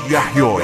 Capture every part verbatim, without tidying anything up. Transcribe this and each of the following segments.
یحیایی.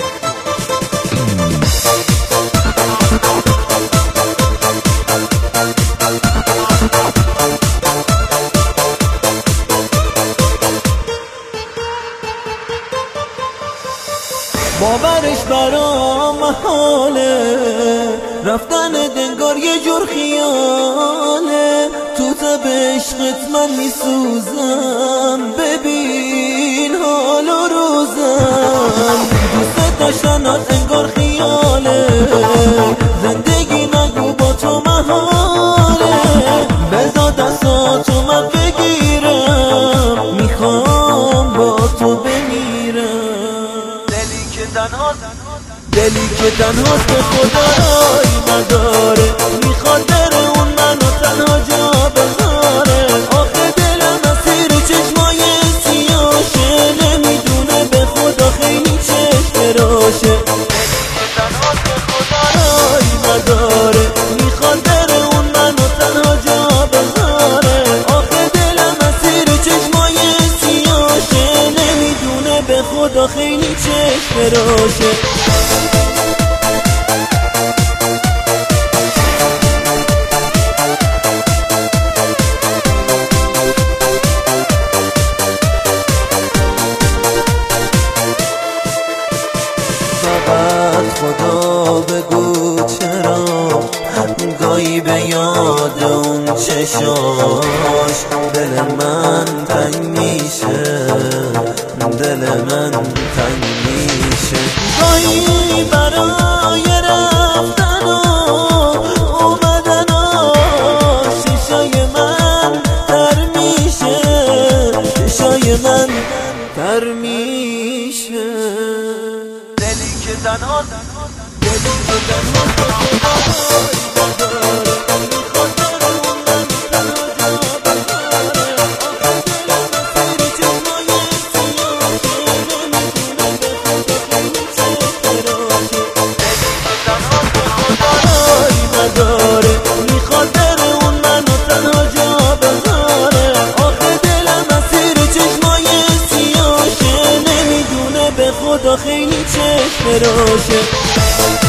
باورش برام محاله، رفتن دنگار یه جور خیاله. تو تب عشقت من میسوزم، ببین حال و روزم. دوست داشتنات انگار خیاله، زندگی نگو با تو محاله. بذار دستاتو من بگیرم، میخوام با تو بمیرم. دلی که تنهاست به خدا رایی نداره، میخواد بره اون منو تنها جا بذاره. آخه دلم اسیر چشمای سیاشه، نمیدونه به خدا خیلی چشم راشه. دلی که تنهاست به خدا رایی نداره، میخواد بره اون منو تنها جا بذاره. آخه دلم اسیر چشمای سیاشه، نمیدونه به خدا خیلی چشم راشه. فقط خدا بگو چرا گاهی به یاد اون چشاش دل من تنگ میشه، دل من تنگ میشه. گاهی برای رفتن و اومدناش چشای من تر میشه، چشای من تر میشه. دلی که تنهاست، دلی که تنهاست به خدا نداره، میخواد بره اون من تنها جا بذاره. آخه دلم اسیر چشمای سیاشه، نمیدونه به خدا خیلی چشم راشه. دلی که تنهاست به خدا رایی نداره، میخواد بره اون منو تنها جا بذاره. آخه دلم اسیر چشمای سیاشه، نمیدونه به خدا خیلی چشم راشه.